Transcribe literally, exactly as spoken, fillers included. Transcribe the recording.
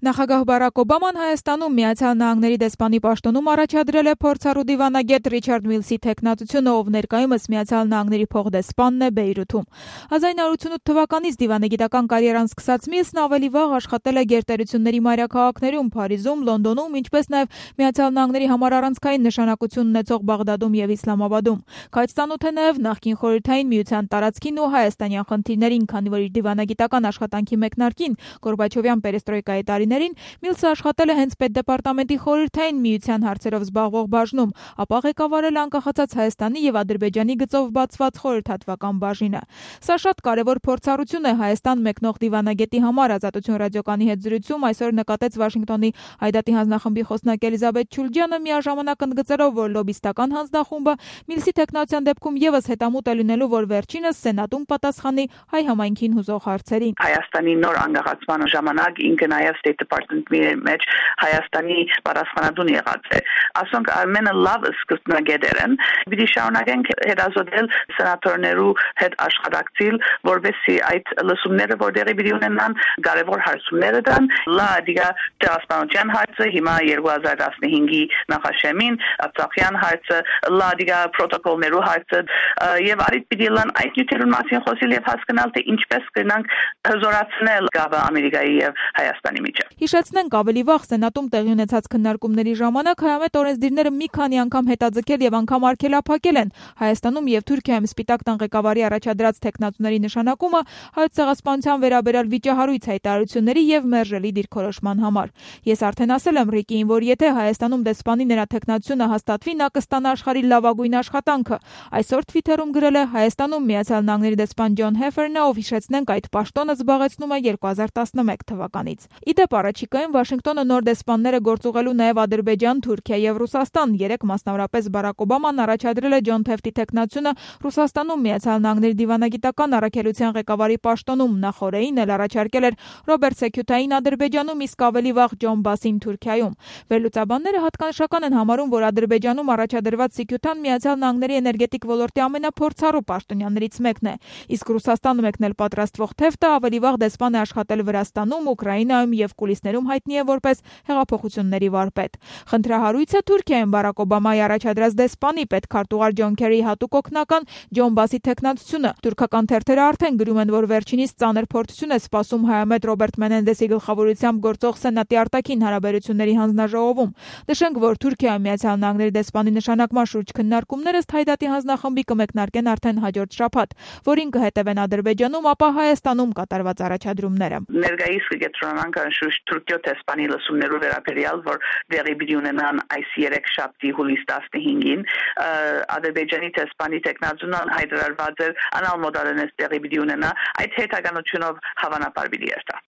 Նախագահ Բարակ Օբաման Հայաստանում Միացյալ Նահանգների դեսպանի պաշտոնում առաջադրել է փորձառու դիվանագետ Ռիչարդ Միլսի թեկնածությունը, ով ներկայումս Միացյալ Նահանգների փոխդեսպանն է Բեյրութում։ հազար նույնսուն ութ թվականից դիվանագիտական կարիերան սկսած Միլսն ավելի վաղ աշխատել է գերտերությունների մայրաքաղաքներում, Փարիզում, Լոնդոնում, ինչպես նաև Միացյալ Նահանգների համար առանցքային նշանակություն ունեցող Բաղդադում եւ Իսլամաբադում։ Քայլ ծանոթ է նաև նախկին Խորհրդային Միության տարածքին ու հայաստանյան խնդիրներին, քանի որ իր դիվանագիտական աշխատանքի մեկնարկին Գորբաչովյան պերեստրոյկայի տարիներին Միլսը աշխատել է հենց պետդեպարտամենտի Խորհրդային Միության հարցերով զբաղվող բաժնում, ապա ղեկավարել անկախացած Հայաստանի եւ Ադրբեջանի գծով բացված խորհրդատվական բաժինը։ Սա շատ կարևոր փորձառություն է Հայաստան մեկնող դիվանագետի համար, Ազատություն ռադիոկանի հետ զրույցում այսօր նկատեց Վաշինգտոնի Հայդատի հանձնախմբի խոսնակ Էլիզաբեթ Չուլջյանը, միաժամանակ ընդգծելով, որ լոբիստական հանձնախումբը Միլսի թեկնածության դեպքում եւս հետամուտ է լինելու, որ վերջինս Սենատում պատասխանի հայ համայնքին հուզող հարցերին։ Հայաստանի նոր անկախացման ժամանակ ինքը նաև State Department-ի մեջ Հայաստանի պատասխանատուն եղած է։ Ասոնք ամենը լավ սկզբնագետեր են։ Պիտի շարունակենք հետազոտել սենատորներու հետ աշխատակցել, որովհետեւ այդ լսումները, որտեղի պիտի ունենան, կարևոր հարցումներ են։ Լա դիգա դասպանության հարցը հիմա երկու հազար տասնհինգի նախաշեմին, Արցախյան հարցը, լա դիգա պրոտոկոլներու հարցը եւ արիտ պիտի լան այդ նյութերուն մասին խոսել եւ հասկանալ, թե ինչպես կնանք հզորացնել գավը Ամերիկայի եւ Հայաստանի միջև։ Հիշեցնենք, ավելի վաղ Սենատում տեղի ունեցած քննարկումների ժամանակ հայամետ օրենսդիրները մի քանի անգամ հետաձգել եւ անգամ արգելափակել են Հայաստանում եւ Թուրքիայում Սպիտակ տան ղեկավարի առաջադրած թեկնածուների նշանակումը հայոց ցեղասպանության վերաբերյալ վիճահարույց հայտարարությունների եւ մերժելի դիրքորոշման համար։ Ես արդեն ասել եմ Ռիկիին, որ եթե Հայաստանում դեսպանի նրա թեկնածությունը հաստատվի, նա կստանա աշխարհի լավագույն աշխատանքը։ Այսօր Twitter-ում գրել է Հայաստանում Միացյալ Նահանգների դեսպան Ջոն Հեֆերնը, ով հիշեցնենք այդ պաշտոնը զբաղեցնում է երկու հազար տասնմեկ թվականից։ Իդեպ առաջիկայում Վաշինգտոնը նոր դեսպանները գործուղելու նաև Ադրբեջան, Թուրքիա եւ Ռուսաստան։ Երեք մասնավորապես Բարակ Օբաման առաջադրել է Ջոն Թեֆթի թեկնածությունը Ռուսաստանում Միացյալ Նահանգների դիվանագիտական առաքելության ղեկավարի պաշտոնում, նախորդին էլ առաջարկել էր Ռոբերտ Սեքյութային Ադրբեջանում, իսկ ավելի վաղ Ջոն Բասին Թուրքիայում։ Վերլուծաբանները հատկանշական են համարում, որ Ադրբեջանում առաջադրված Սեքյութան Միացյալ Նահանգների էներգետիկ ոլորտի ամենափորձառու պաշտոնյաներից մեկն է, իսկ Ռուսաստանում մեկնել պատրաստվող Թեֆթը ավելի վաղ դեսպան է աշխատել Վրաստանում, Ուկրաինայում եւ կուլիսներում հայտնի է որպես հեղափոխությունների վարպետ։ Խնդրահարույցը Թուրքիայում Բարակ Օբամայի առաջադրած դեսպանի պետքարտուղար Ջոն Քերիի հատուկ օգնական Ջոն Բասի թեկնածությունը։ Թուրքական թերթերը արդեն գրում են, որ վերջինիս ծանր փորձություն է սպասում հայամետ Ռոբերտ Մենենդեսի գլխավորությամբ գործող Սենատի արտաքին հարաբերությունների հանձնաժողովում։ Նշենք, որ Թուրքիայում Միացյալ Նահանգների դեսպանի նշանակման շուրջ քննարկումները Հայդատի հանձնախմբի կմեկնարկեն արդեն հաջորդ շաբաթ, որին կհետևեն Ադրբեջանում, ապա Հայաստանում կատարված առաջադրումները։ Ներկայիս կգետրոնանք անշուշտ Թուրքիո դեսպանի լսումներու վերաբերյալ, որ դեղի պիտի ունենան այս երեք շաբթի հուլիս տասնհինգին, Ադրբեջանի դեսպանի տեխնազունան հայտարարված էր անալմոդալենես դեղի պիտի ունենա, այդ հետագանությունով հավանաբար պիտի երթա։